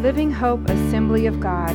Living Hope Assembly of God.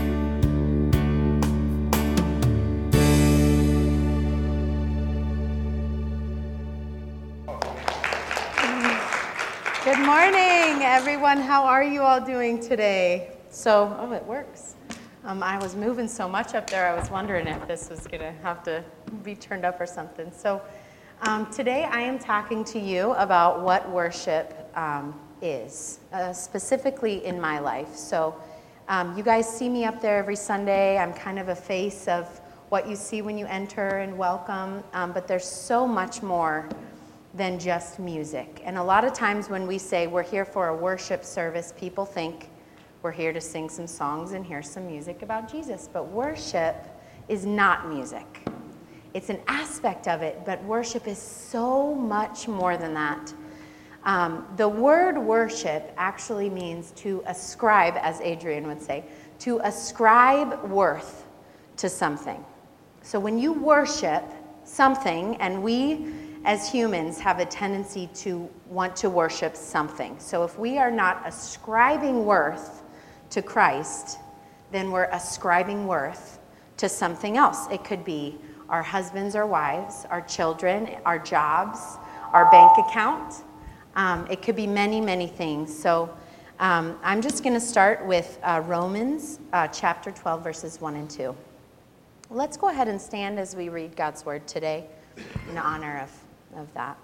Good morning, everyone. How are you all doing today? It works. I was moving so much up there, I was wondering if this was going to have to be turned up or something. Today I am talking to you about what worship is, specifically in my life. You guys see me up there every Sunday. I'm kind of a face of what you see when you enter and welcome, but there's so much more than just music. And a lot of times when we say we're here for a worship service, people think we're here to sing some songs and hear some music about Jesus. But worship is not music. It's an aspect of it, but worship is so much more than that. The word worship actually means to ascribe, as Adrian would say, to ascribe worth to something. So when you worship something, and we as humans have a tendency to want to worship something. So if we are not ascribing worth to Christ, then we're ascribing worth to something else. It could be our husbands or wives, our children, our jobs, our bank account. It could be many, many things. I'm just going to start with Romans chapter 12, verses 1 and 2. Let's go ahead and stand as we read God's word today in honor of that.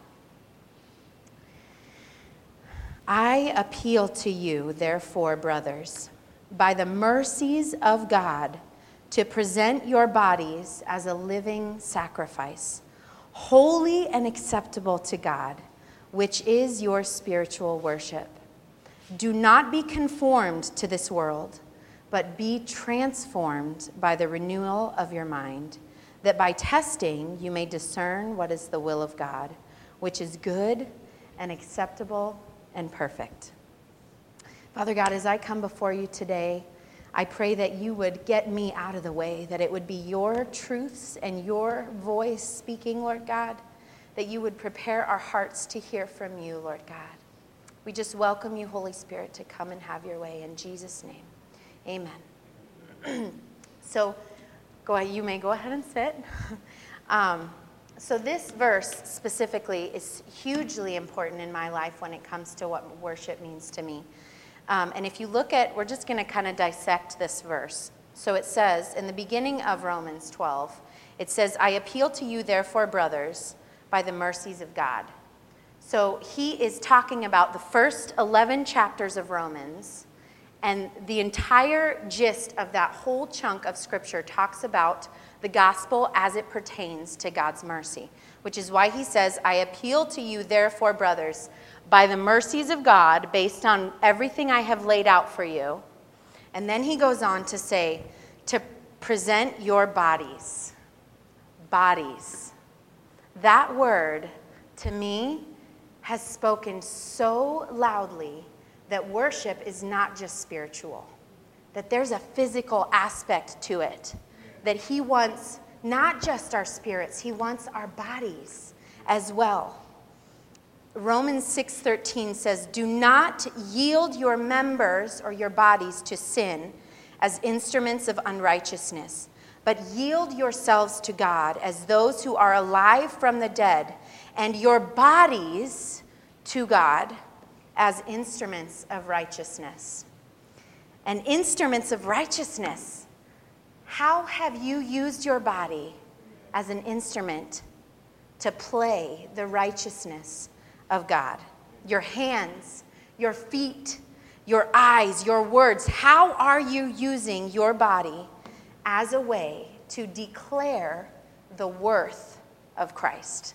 I appeal to you, therefore, brothers, by the mercies of God, to present your bodies as a living sacrifice, holy and acceptable to God, which is your spiritual worship. Do not be conformed to this world, but be transformed by the renewal of your mind, that by testing you may discern what is the will of God, which is good and acceptable and perfect. Father God, as I come before you today, I pray that you would get me out of the way, that it would be your truths and your voice speaking, Lord God, that you would prepare our hearts to hear from you, Lord God. We just welcome you, Holy Spirit, to come and have your way in Jesus' name. Amen. Go ahead, you may go ahead and sit. So this verse specifically is hugely important in my life when it comes to what worship means to me. And if you look at, we're just going to kind of dissect this verse. So it says, in the beginning of Romans 12, it says, I appeal to you, therefore, brothers, by the mercies of God. So he is talking about the first 11 chapters of Romans, and the entire gist of that whole chunk of Scripture talks about the gospel as it pertains to God's mercy, which is why he says, I appeal to you, therefore, brothers, by the mercies of God, based on everything I have laid out for you. And then he goes on to say, to present your bodies. Bodies. That word, to me, has spoken so loudly that worship is not just spiritual, that there's a physical aspect to it, that he wants not just our spirits, he wants our bodies as well. Romans 6:13 says, do not yield your members or your bodies to sin as instruments of unrighteousness, but yield yourselves to God as those who are alive from the dead, and your bodies to God as instruments of righteousness. And instruments of righteousness. How have you used your body as an instrument to play the righteousness of God? Your hands, your feet, your eyes, your words. How are you using your body as a way to declare the worth of Christ?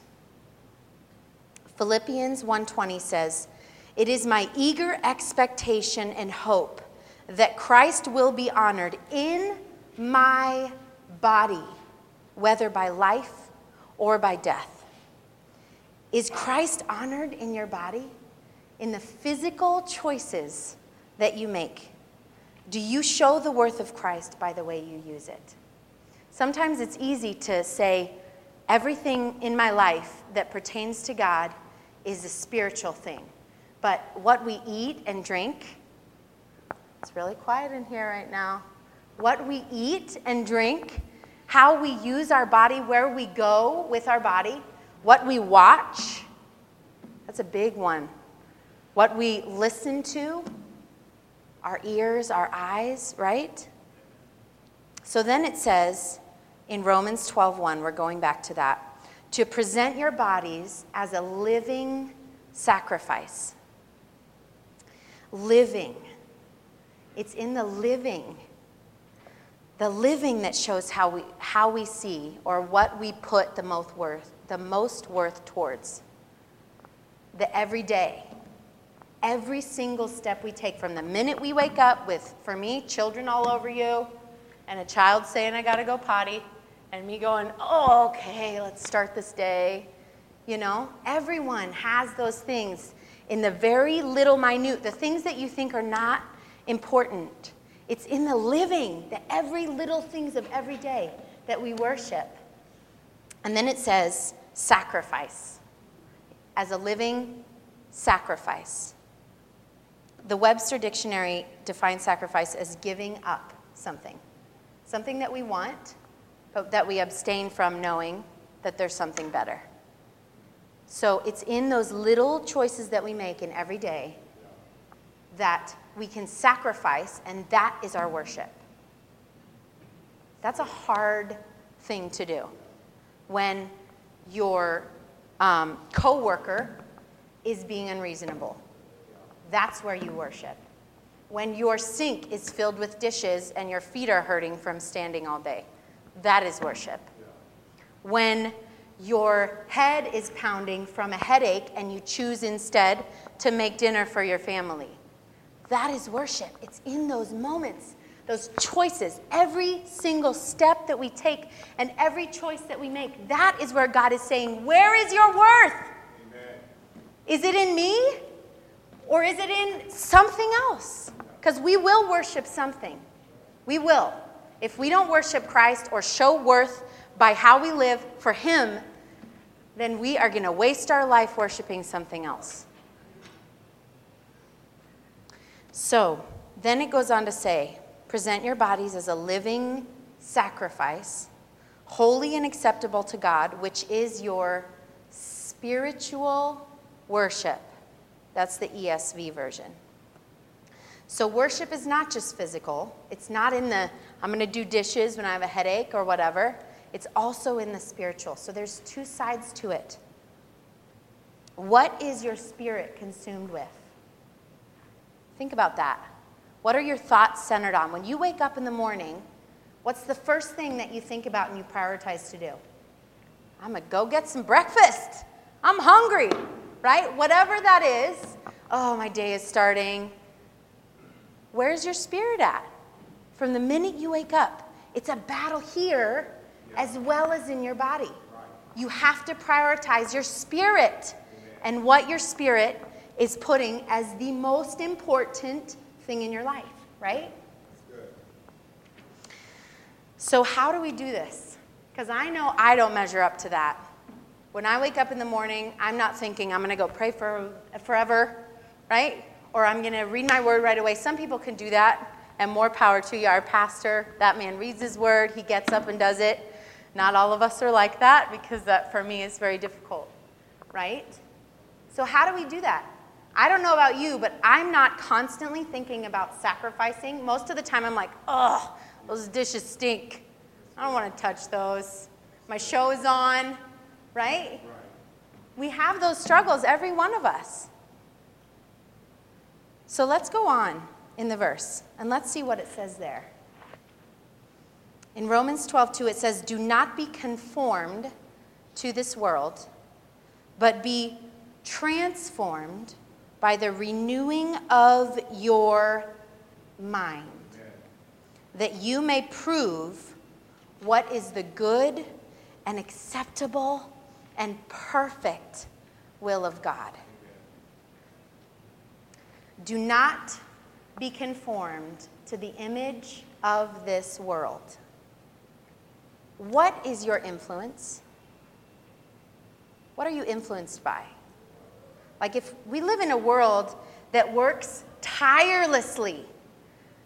Philippians 1:20 says, it is my eager expectation and hope that Christ will be honored in my body, whether by life or by death. Is Christ honored in your body? In the physical choices that you make? Do you show the worth of Christ by the way you use it? Sometimes it's easy to say, everything in my life that pertains to God is a spiritual thing. But what we eat and drink, It's really quiet in here right now. What we eat and drink, how we use our body, where we go with our body, what we watch. That's a big one. What we listen to, our ears, our eyes, right? So then it says in Romans 12:1, we're going back to that, to present your bodies as a living sacrifice. Living. It's in the living that shows how we see or what we put the most worth towards. The everyday. Every single step we take from the minute we wake up with, for me, children all over you, and a child saying, I got to go potty, and me going, oh, okay, let's start this day. You know, everyone has those things in the very little minute, the things that you think are not important. It's in the living, the every little things of every day that we worship. And then it says sacrifice, as a living sacrifice. The Webster Dictionary defines sacrifice as giving up something. Something that we want, but that we abstain from knowing that there's something better. So it's in those little choices that we make in every day that we can sacrifice, and that is our worship. That's a hard thing to do. When your coworker is being unreasonable, that's where you worship. When your sink is filled with dishes and your feet are hurting from standing all day, that is worship. When your head is pounding from a headache and you choose instead to make dinner for your family, that is worship. It's in those moments, those choices, every single step that we take and every choice that we make. That is where God is saying, where is your worth? Amen. Is it in me or is it in something else? Because we will worship something. We will. If we don't worship Christ or show worth by how we live for Him, then we are going to waste our life worshiping something else. So, then it goes on to say, present your bodies as a living sacrifice, holy and acceptable to God, which is your spiritual worship. That's the ESV version. So worship is not just physical. It's not in the, I'm going to do dishes when I have a headache or whatever. It's also in the spiritual. So there's two sides to it. What is your spirit consumed with? Think about that. What are your thoughts centered on? When you wake up in the morning, what's the first thing that you think about and you prioritize to do? I'm going to go get some breakfast. I'm hungry, right? Whatever that is. Oh, my day is starting. Where's your spirit at? From the minute you wake up, it's a battle here as well as in your body. You have to prioritize your spirit and what your spirit is putting as the most important thing in your life, right? So how do we do this? Because I know I don't measure up to that. When I wake up in the morning, I'm not thinking I'm going to go pray for forever, right? Or I'm going to read my word right away. Some people can do that, and more power to you. Our pastor, that man reads his word. He gets up and does it. Not all of us are like that, because that, for me, is very difficult, right? So how do we do that? I don't know about you, but I'm not constantly thinking about sacrificing. Most of the time I'm like, oh, those dishes stink. I don't want to touch those. My show is on, right? We have those struggles, every one of us. So let's go on in the verse, and let's see what it says there. In Romans 12:2, it says, do not be conformed to this world, but be transformed by the renewing of your mind, that you may prove what is the good and acceptable and perfect will of God. Do not be conformed to the image of this world. What is your influence? What are you influenced by? Like if we live in a world that works tirelessly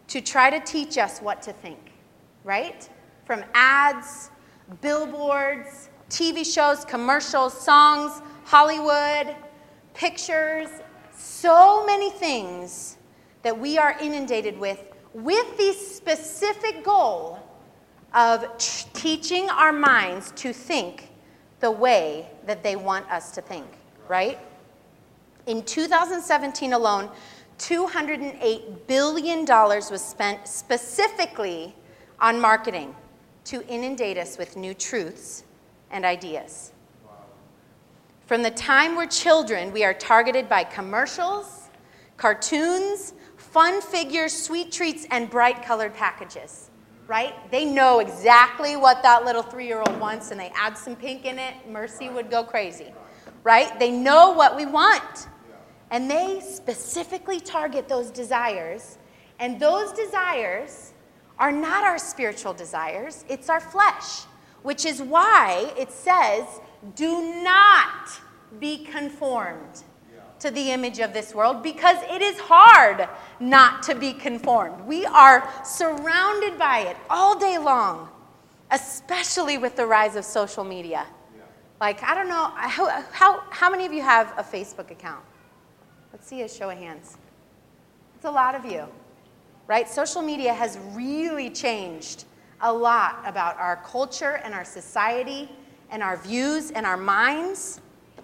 to try to teach us what to think, right? From ads, billboards, TV shows, commercials, songs, Hollywood, pictures, so many things that we are inundated with the specific goal of teaching our minds to think the way that they want us to think, right? In 2017 alone, $208 billion was spent specifically on marketing to inundate us with new truths and ideas. Wow. From the time we're children, we are targeted by commercials, cartoons, fun figures, sweet treats, and bright-colored packages, right? They know exactly what that little 3-year-old wants, and they add some pink in it, Mercy would go crazy, right? They know what we want, and they specifically target those desires, and those desires are not our spiritual desires, it's our flesh, which is why it says, do not be conformed to the image of this world, because it is hard not to be conformed. We are surrounded by it all day long, especially with the rise of social media. Like, I don't know, how many of you have a Facebook account? Let's see a show of hands. It's a lot of you, right? Social media has really changed a lot about our culture and our society and our views and our minds.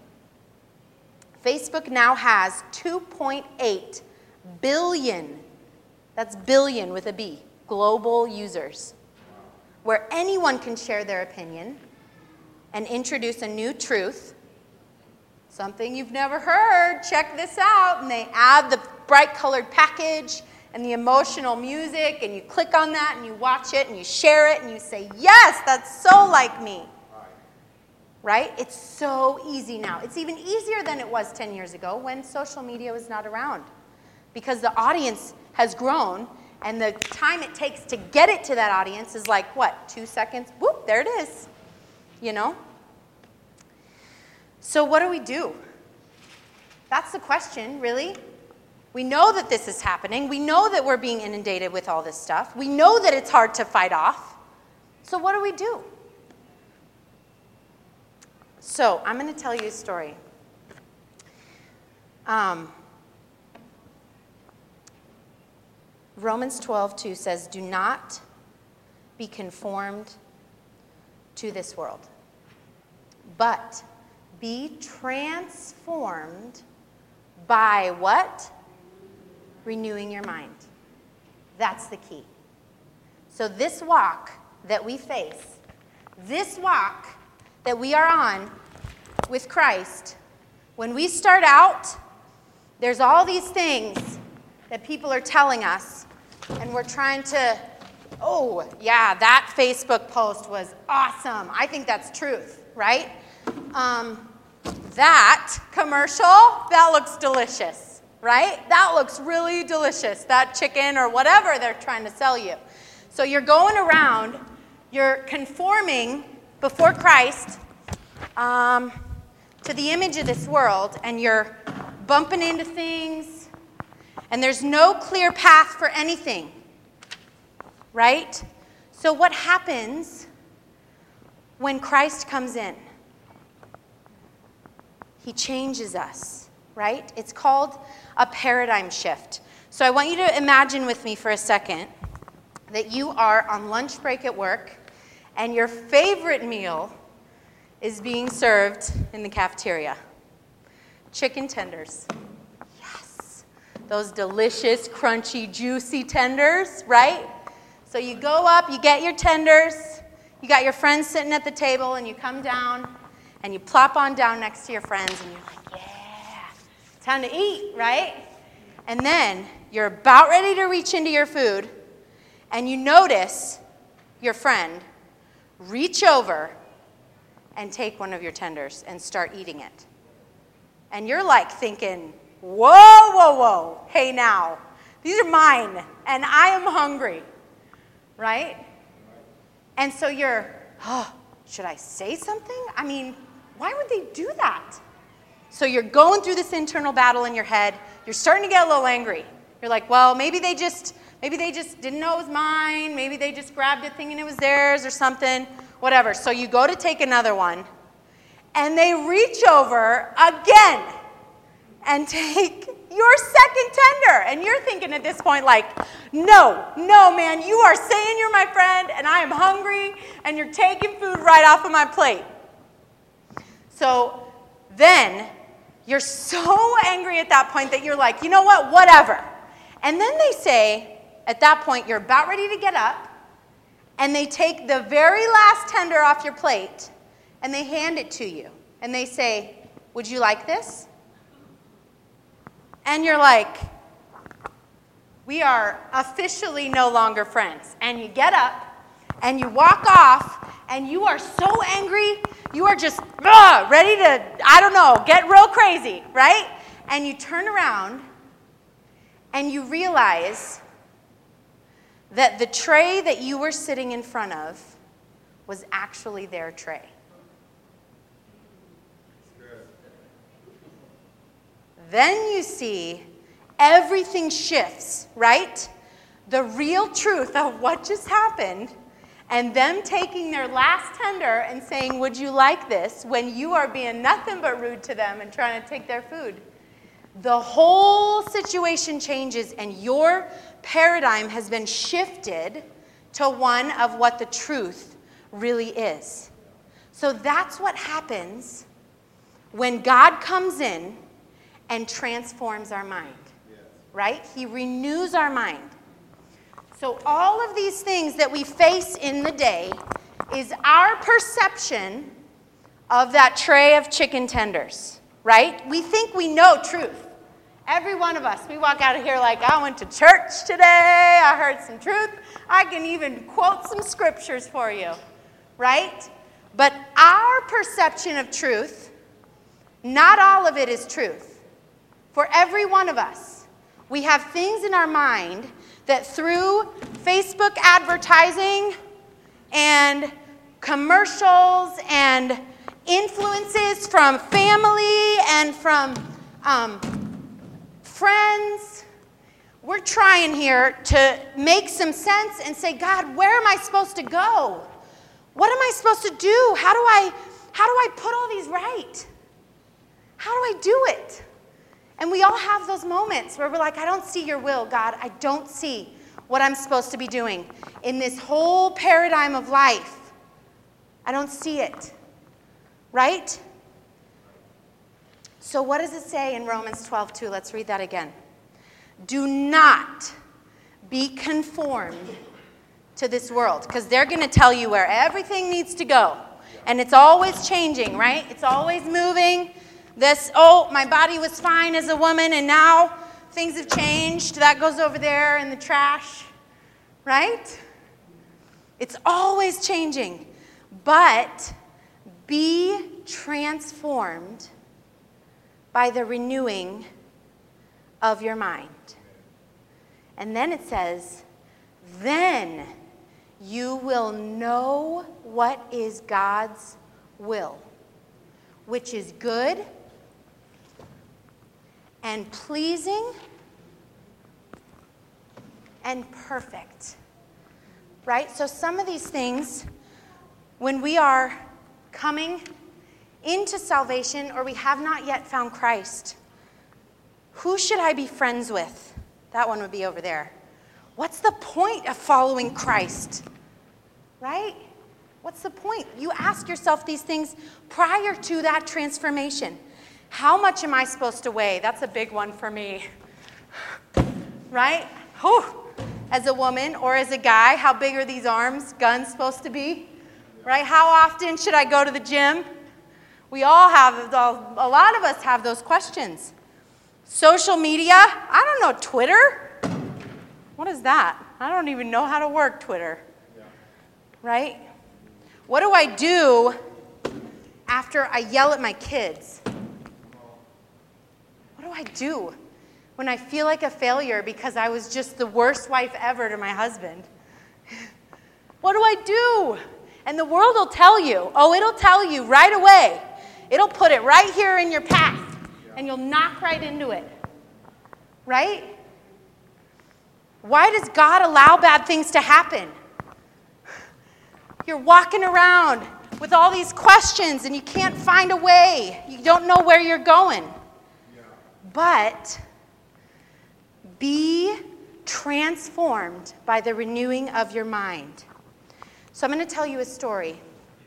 Facebook now has 2.8 billion, that's billion with a B, global users, where anyone can share their opinion and introduce a new truth, something you've never heard, check this out, and they add the bright-colored package and the emotional music, and you click on that, and you watch it, and you share it, and you say, yes, that's so like me. Right? It's so easy now. It's even easier than it was 10 years ago when social media was not around, because the audience has grown, and the time it takes to get it to that audience is like, what, 2 seconds? Whoop, there it is, you know? So what do we do? That's the question, really. We know that this is happening. We know that we're being inundated with all this stuff. We know that it's hard to fight off. So what do we do? So I'm going to tell you a story. Romans 12:2 says, do not be conformed to this world, but be transformed by what? Renewing your mind. That's the key. So this walk that we face, this walk that we are on with Christ, when we start out, there's all these things that people are telling us, and we're trying to, oh, yeah, that Facebook post was awesome. I think that's truth, right? That commercial, that looks delicious, right? That looks really delicious, that chicken or whatever they're trying to sell you. So you're going around, you're conforming before Christ to the image of this world, and you're bumping into things, and there's no clear path for anything, right? So what happens when Christ comes in? He changes us, right? It's called a paradigm shift. So I want you to imagine with me for a second that you are on lunch break at work, and your favorite meal is being served in the cafeteria. Chicken tenders. Yes. Those delicious, crunchy, juicy tenders, right? So you go up, you get your tenders, you got your friends sitting at the table, and you come down, and you plop on down next to your friends, and you're like, yeah, time to eat, right? And then you're about ready to reach into your food, and you notice your friend reach over and take one of your tenders and start eating it. And you're like thinking, whoa, whoa, whoa, hey now, these are mine, and I am hungry, right? And so you're, oh, should I say something? I mean, why would they do that? So you're going through this internal battle in your head. You're starting to get a little angry. You're like, well, maybe they just Maybe they just didn't know it was mine. Maybe they just grabbed it thinking it was theirs or something. Whatever. So you go to take another one, and they reach over again and take your second tender. And you're thinking at this point like, no, man, you are saying you're my friend, and I am hungry, and you're taking food right off of my plate. So then you're so angry at that point that you're like, you know what, whatever. And then they say, at that point, you're about ready to get up, and they take the very last tender off your plate, and they hand it to you. And they say, would you like this? And you're like, we are officially no longer friends. And you get up, and you walk off, and you are so angry, you are just ready to, I don't know, get real crazy, right? And you turn around, and you realize that the tray that you were sitting in front of was actually their tray. Then you see everything shifts, right? The real truth of what just happened, and them taking their last tender and saying, would you like this, when you are being nothing but rude to them and trying to take their food. The whole situation changes, and your paradigm has been shifted to one of what the truth really is. So that's what happens when God comes in and transforms our mind, right? He renews our mind. So all of these things that we face in the day is our perception of that tray of chicken tenders, right? We think we know truth. Every one of us, we walk out of here like, I went to church today, I heard some truth, I can even quote some scriptures for you, right? But our perception of truth, not all of it is truth. For every one of us, we have things in our mind that through Facebook advertising and commercials and influences from family and from friends, we're trying here to make some sense and say, God, where am I supposed to go? What am I supposed to do? How do I put all these right? How do I do it? And we all have those moments where we're like, I don't see your will, God. I don't see what I'm supposed to be doing in this whole paradigm of life. I don't see it, right? So what does it say in Romans 12:2? Let's read that again. Do not be conformed to this world, because they're going to tell you where everything needs to go. And it's always changing, right? It's always moving. My body was fine as a woman, and now things have changed. That goes over there in the trash, right? It's always changing. But be transformed by the renewing of your mind. And then it says, then you will know what is God's will, which is good and pleasing and perfect, right? So some of these things, when we are coming into salvation or we have not yet found Christ, who should I be friends with? That one would be over there. What's the point of following Christ, right? What's the point? You ask yourself these things prior to that transformation. How much am I supposed to weigh? That's a big one for me, right? Whew. As a woman or as a guy, how big are these arms, guns supposed to be, right? How often should I go to the gym? We all have, a lot of us have those questions. Social media, I don't know, Twitter? What is that? I don't even know how to work Twitter, right? What do I do after I yell at my kids? What do I do when I feel like a failure because I was just the worst wife ever to my husband? What do I do? And the world will tell you. Oh, it'll tell you right away. It'll put it right here in your path, and you'll knock right into it. Right? Why does God allow bad things to happen? You're walking around with all these questions and you can't find a way. You don't know where you're going. Yeah. But be transformed by the renewing of your mind. So I'm going to tell you a story.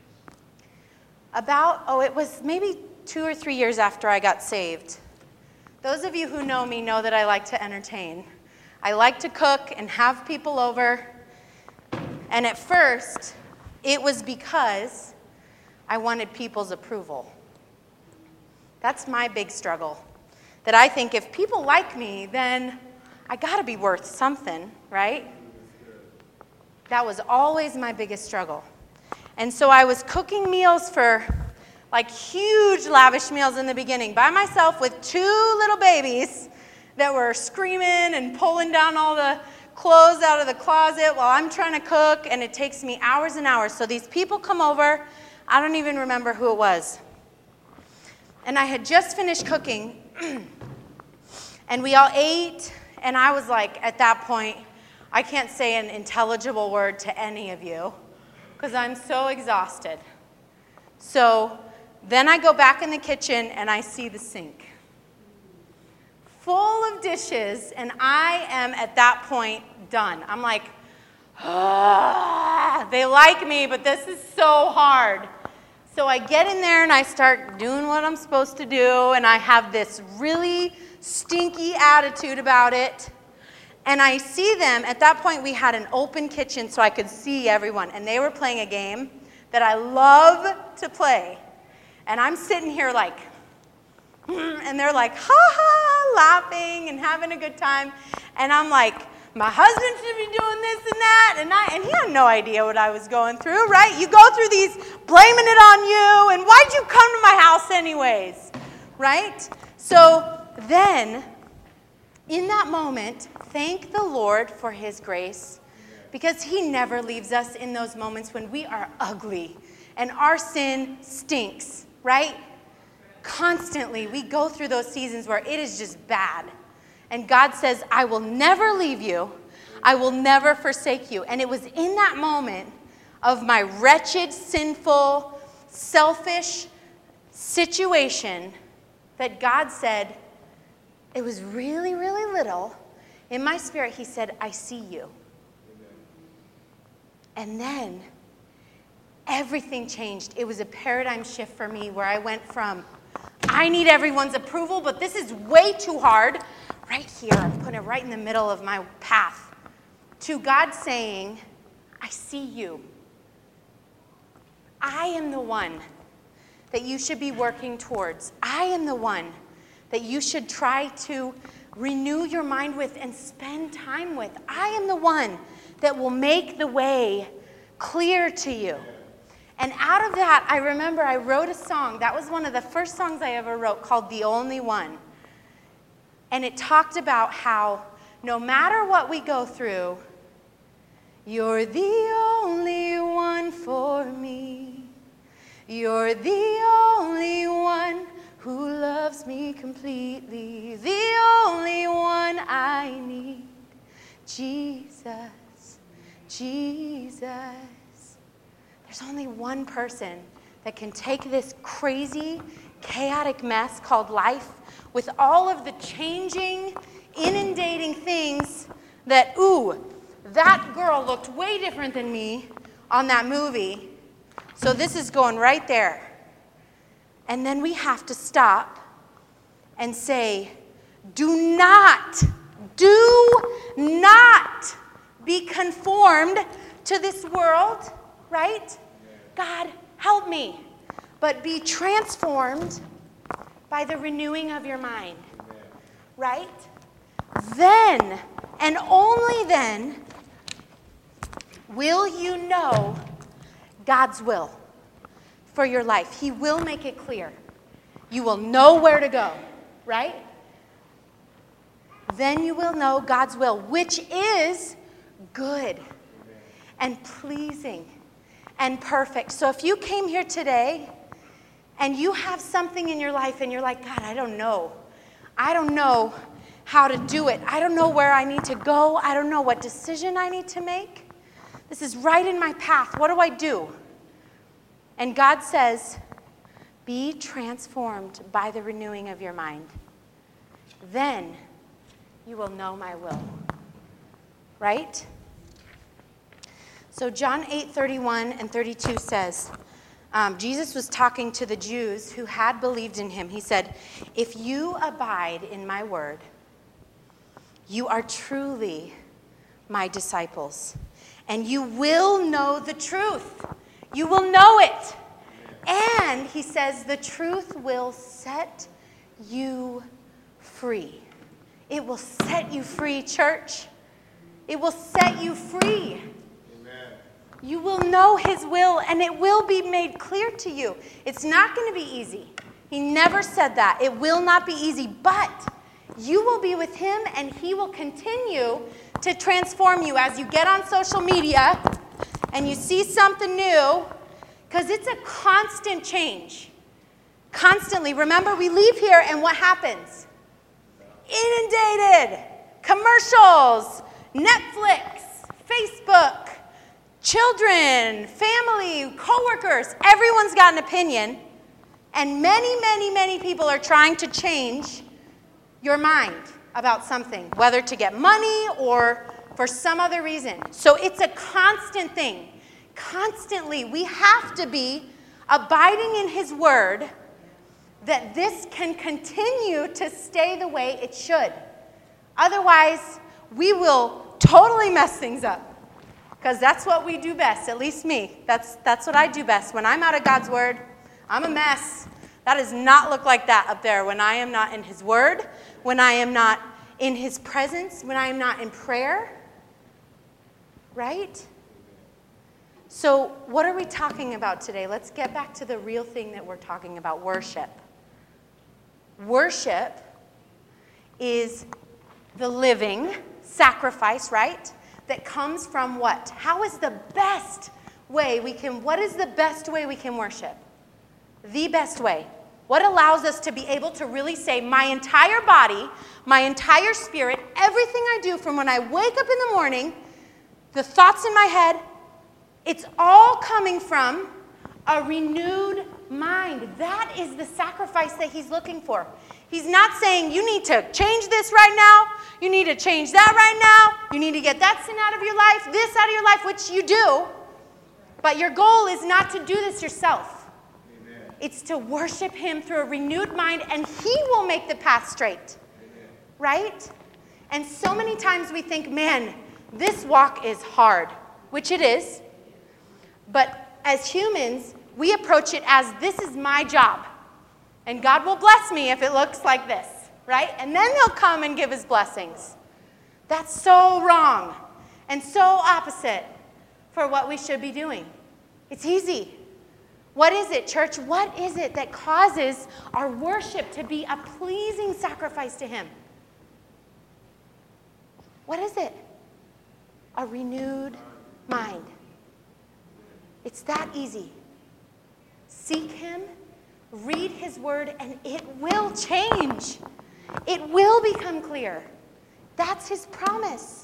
It was maybe 2 or 3 years after I got saved. Those of you who know me know that I like to entertain. I like to cook and have people over. And at first, it was because I wanted people's approval. That's my big struggle. That I think if people like me, then I gotta be worth something, right? That was always my biggest struggle. And so I was cooking meals for like huge lavish meals in the beginning by myself with 2 little babies that were screaming and pulling down all the clothes out of the closet while I'm trying to cook, and it takes me hours and hours. So these people come over. I don't even remember who it was. And I had just finished cooking, and we all ate, and I was like, at that point, I can't say an intelligible word to any of you because I'm so exhausted. So then I go back in the kitchen, and I see the sink full of dishes, and I am at that point done. I'm like, they like me, but this is so hard. So I get in there and I start doing what I'm supposed to do, and I have this really stinky attitude about it. And I see them. At that point, we had an open kitchen so I could see everyone, and they were playing a game that I love to play. And I'm sitting here like, and they're like, ha ha, laughing and having a good time. And I'm like, my husband should be doing this and that. And he had no idea what I was going through, right? You go through these blaming it on you, and why'd you come to my house anyways, right? So then, in that moment, thank the Lord for his grace, because he never leaves us in those moments when we are ugly and our sin stinks, right? Constantly, we go through those seasons where it is just bad. And God says, I will never leave you. I will never forsake you. And it was in that moment of my wretched, sinful, selfish situation that God said, it was really, really little. In my spirit, he said, I see you. And then everything changed. It was a paradigm shift for me where I went from, I need everyone's approval, but this is way too hard. Right here, I'm putting it right in the middle of my path. To God saying, I see you. I am the one that you should be working towards. I am the one that you should try to renew your mind with and spend time with. I am the one that will make the way clear to you. And out of that, I remember I wrote a song. That was one of the first songs I ever wrote, called The Only One. And it talked about how no matter what we go through, you're the only one for me. You're the only one who loves me completely. The only one I need. Jesus, Jesus. There's only one person that can take this crazy, chaotic mess called life with all of the changing, inundating things that, that girl looked way different than me on that movie. So this is going right there. And then we have to stop and say, do not be conformed to this world, right? God, help me. But be transformed by the renewing of your mind, right? Then, and only then, will you know God's will for your life. He will make it clear. You will know where to go, right? Then you will know God's will, which is good and pleasing and perfect. So if you came here today and you have something in your life and you're like, God, I don't know how to do it. I don't know where I need to go. I don't know what decision I need to make. This is right in my path. What do I do? And God says, be transformed by the renewing of your mind. Then you will know my will. Right? So John 8:31 and 32 says, Jesus was talking to the Jews who had believed in him. He said, if you abide in my word, you are truly my disciples, and you will know the truth. You will know it. And he says, the truth will set you free. It will set you free, church. It will set you free. Amen. You will know his will, and it will be made clear to you. It's not going to be easy. He never said that. It will not be easy, but you will be with him, and he will continue to transform you as you get on social media and you see something new, because it's a constant change. Constantly. Remember, we leave here, and what happens? Inundated. Commercials, Netflix, Facebook, children, family, coworkers. Everyone's got an opinion, and many people are trying to change your mind about something, whether to get money or for some other reason. So it's a constant thing. Constantly, we have to be abiding in his word that this can continue to stay the way it should. Otherwise, we will totally mess things up, because that's what we do best, at least me. That's what I do best. When I'm out of God's word, I'm a mess. That does not look like that up there when I am not in his word, when I am not in his presence, when I am not in prayer. Right? So what are we talking about today? Let's get back to the real thing that we're talking about, worship. Worship is the living sacrifice, right? That comes from what? How is the best way what is the best way we can worship? The best way. What allows us to be able to really say, my entire body, my entire spirit, everything I do from when I wake up in the morning, the thoughts in my head, it's all coming from a renewed mind. That is the sacrifice that he's looking for. He's not saying you need to change this right now. You need to change that right now. You need to get that sin out of your life, this out of your life, which you do. But your goal is not to do this yourself. Amen. It's to worship him through a renewed mind, and he will make the path straight. Amen. Right? And so many times we think, man, this walk is hard, which it is. But as humans, we approach it as, this is my job. And God will bless me if it looks like this, right? And then he'll come and give his blessings. That's so wrong and so opposite for what we should be doing. It's easy. What is it, church? What is it that causes our worship to be a pleasing sacrifice to him? What is it? A renewed mind. It's that easy. Seek him, read his word, and it will change. It will become clear. That's his promise.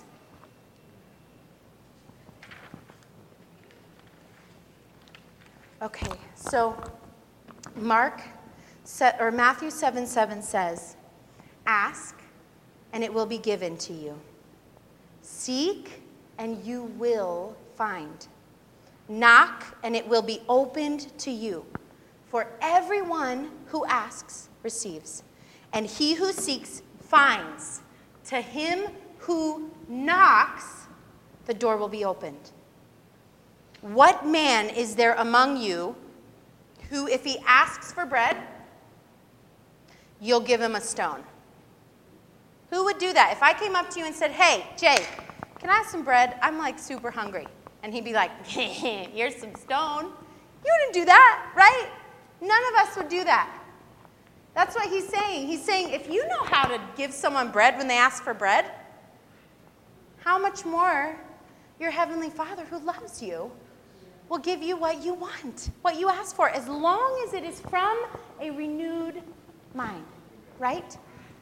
Okay, so Matthew 7:7 says, ask, and it will be given to you. Seek, and you will find. Knock, and it will be opened to you. For everyone who asks receives, and he who seeks finds. To him who knocks, the door will be opened. What man is there among you who, if he asks for bread, you'll give him a stone? Who would do that? If I came up to you and said, hey, Jay, can I have some bread? I'm like super hungry. And he'd be like, here's some stone. You wouldn't do that, right? None of us would do that. That's what he's saying. He's saying, if you know how to give someone bread when they ask for bread, how much more your heavenly Father who loves you will give you what you want, what you ask for, as long as it is from a renewed mind, right?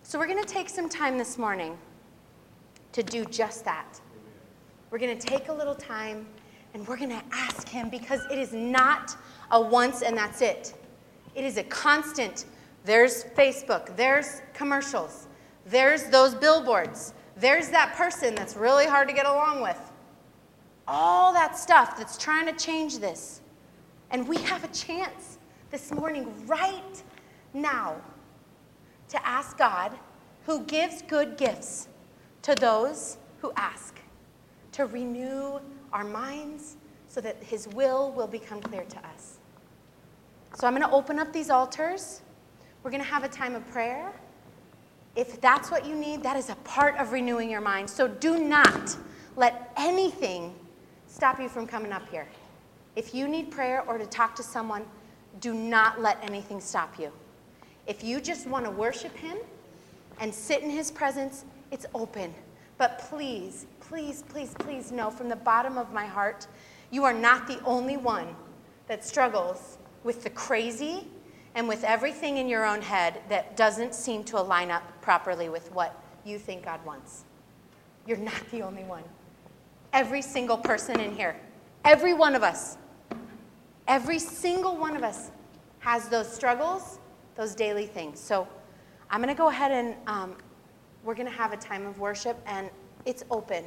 So we're going to take some time this morning to do just that. We're going to take a little time and we're going to ask him, because it is not a once and that's it. It is a constant. There's Facebook, there's commercials, there's those billboards, there's that person that's really hard to get along with. All that stuff that's trying to change this. And we have a chance this morning, right now, to ask God, who gives good gifts to those who ask, to renew our minds so that his will become clear to us. So I'm going to open up these altars. We're going to have a time of prayer. If that's what you need, that is a part of renewing your mind. So do not let anything stop you from coming up here. If you need prayer or to talk to someone, do not let anything stop you. If you just want to worship him and sit in his presence, it's open. But please, please, please, please know from the bottom of my heart, you are not the only one that struggles with the crazy and with everything in your own head that doesn't seem to align up properly with what you think God wants. You're not the only one. Every single person in here, every one of us, every single one of us has those struggles, those daily things. So I'm going to go ahead and we're going to have a time of worship, and it's open.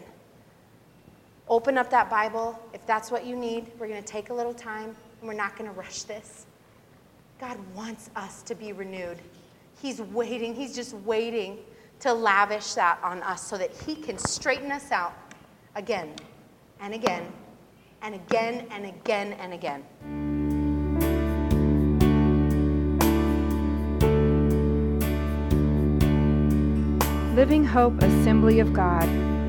Open up that Bible. If that's what you need, we're going to take a little time, and we're not going to rush this. God wants us to be renewed. He's waiting. He's just waiting to lavish that on us so that he can straighten us out again and again and again and again and again. Living Hope Assembly of God.